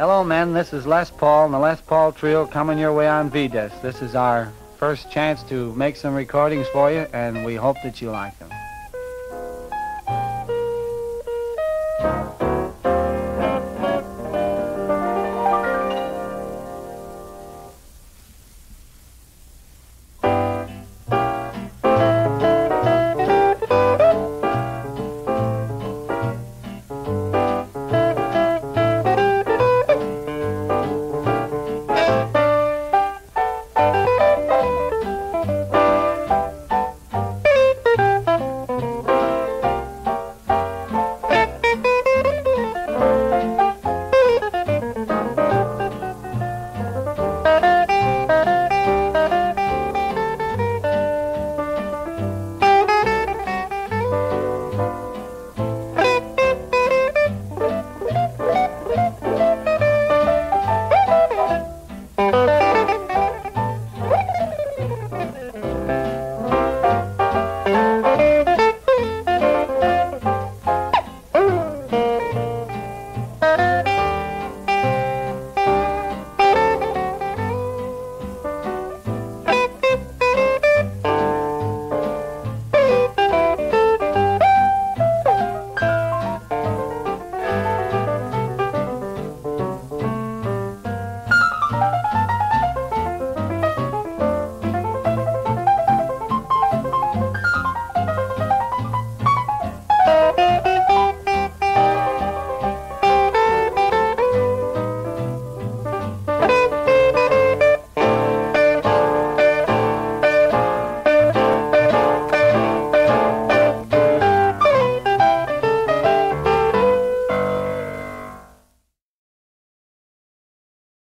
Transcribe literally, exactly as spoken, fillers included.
Hello, men. This is Les Paul and the Les Paul Trio coming your way on V-Disc. This is our first chance to make some recordings for you, and we hope that you like them.